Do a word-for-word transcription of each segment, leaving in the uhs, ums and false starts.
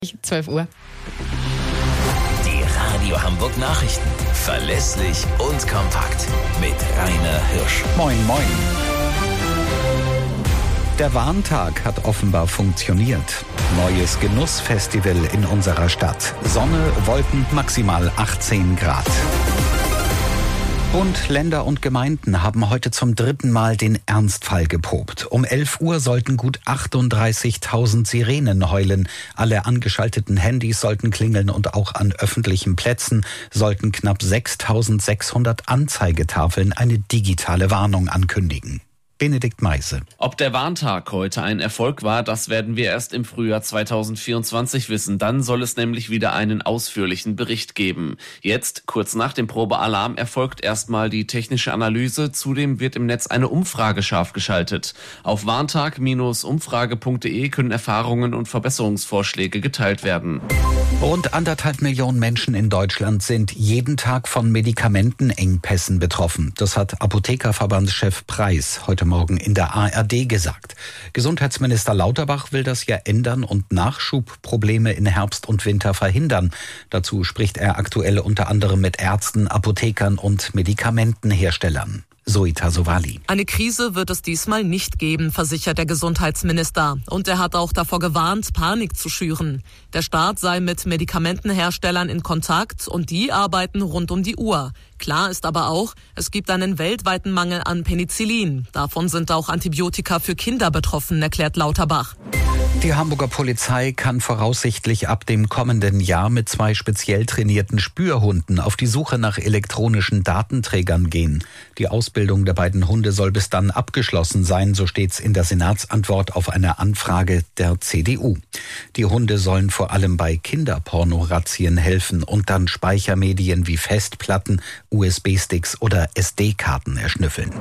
zwölf Uhr. Die Radio Hamburg Nachrichten. Verlässlich und kompakt. Mit Rainer Hirsch. Moin, moin. Der Warntag hat offenbar funktioniert. Neues Genussfestival in unserer Stadt. Sonne, Wolken, maximal achtzehn Grad. Bund, Länder und Gemeinden haben heute zum dritten Mal den Ernstfall geprobt. Um elf Uhr sollten gut achtunddreißigtausend Sirenen heulen. Alle angeschalteten Handys sollten klingeln und auch an öffentlichen Plätzen sollten knapp sechstausendsechshundert Anzeigetafeln eine digitale Warnung ankündigen. Benedikt Meise. Ob der Warntag heute ein Erfolg war, das werden wir erst im Frühjahr zweitausendvierundzwanzig wissen. Dann soll es nämlich wieder einen ausführlichen Bericht geben. Jetzt, kurz nach dem Probealarm, erfolgt erstmal die technische Analyse. Zudem wird im Netz eine Umfrage scharf geschaltet. Auf warntag Bindestrich umfrage Punkt de können Erfahrungen und Verbesserungsvorschläge geteilt werden. Rund anderthalb Millionen Menschen in Deutschland sind jeden Tag von Medikamentenengpässen betroffen. Das hat Apothekerverbandschef Preis heute Morgen in der A R D gesagt. Gesundheitsminister Lauterbach will das ja ändern und Nachschubprobleme in Herbst und Winter verhindern. Dazu spricht er aktuell unter anderem mit Ärzten, Apothekern und Medikamentenherstellern. Zoe Tassovali. Eine Krise wird es diesmal nicht geben, versichert der Gesundheitsminister. Und er hat auch davor gewarnt, Panik zu schüren. Der Staat sei mit Medikamentenherstellern in Kontakt und die arbeiten rund um die Uhr. Klar ist aber auch, es gibt einen weltweiten Mangel an Penicillin. Davon sind auch Antibiotika für Kinder betroffen, erklärt Lauterbach. Die Hamburger Polizei kann voraussichtlich ab dem kommenden Jahr mit zwei speziell trainierten Spürhunden auf die Suche nach elektronischen Datenträgern gehen. Die Ausbildung der beiden Hunde soll bis dann abgeschlossen sein, so steht's in der Senatsantwort auf eine Anfrage der C D U. Die Hunde sollen vor allem bei Kinderpornorazzien helfen und dann Speichermedien wie Festplatten, U S B-Sticks oder S D-Karten erschnüffeln.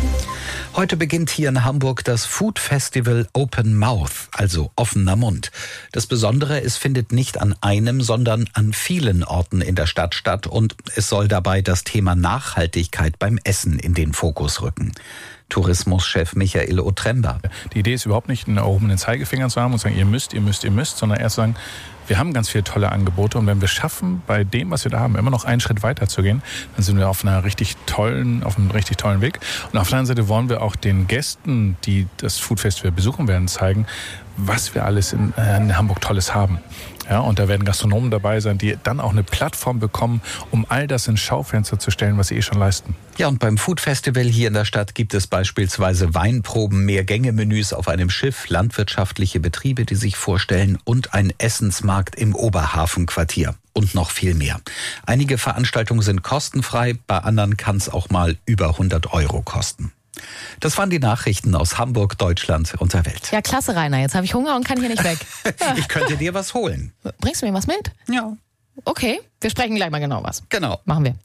Heute beginnt hier in Hamburg das Food Festival Open Mouth, also offener Mund. Das Besondere, es findet nicht an einem, sondern an vielen Orten in der Stadt statt und es soll dabei das Thema Nachhaltigkeit beim Essen in den Fokus rücken. Tourismuschef Michael Otremba. Die Idee ist überhaupt nicht, einen erhobenen Zeigefinger zu haben und sagen, ihr müsst, ihr müsst, ihr müsst, sondern erst sagen, wir haben ganz viele tolle Angebote und wenn wir schaffen, bei dem, was wir da haben, immer noch einen Schritt weiter zu gehen, dann sind wir auf einer richtig tollen, auf einem richtig tollen Weg. Und auf der anderen Seite wollen wir auch den Gästen, die das Food Festival besuchen werden, zeigen, was wir alles in, äh, in Hamburg Tolles haben. Ja, und da werden Gastronomen dabei sein, die dann auch eine Plattform bekommen, um all das ins Schaufenster zu stellen, was sie eh schon leisten. Ja, und beim Food Festival hier in der Stadt gibt es beispielsweise Weinproben, Mehrgänge-Menüs auf einem Schiff, landwirtschaftliche Betriebe, die sich vorstellen und ein Essensmarkt im Oberhafenquartier. Und noch viel mehr. Einige Veranstaltungen sind kostenfrei, bei anderen kann es auch mal über hundert Euro kosten. Das waren die Nachrichten aus Hamburg, Deutschland und der Welt. Ja, klasse, Rainer. Jetzt habe ich Hunger und kann hier nicht weg. Ich könnte dir was holen. Bringst du mir was mit? Ja. Okay, wir sprechen gleich mal genau was. Genau. Machen wir.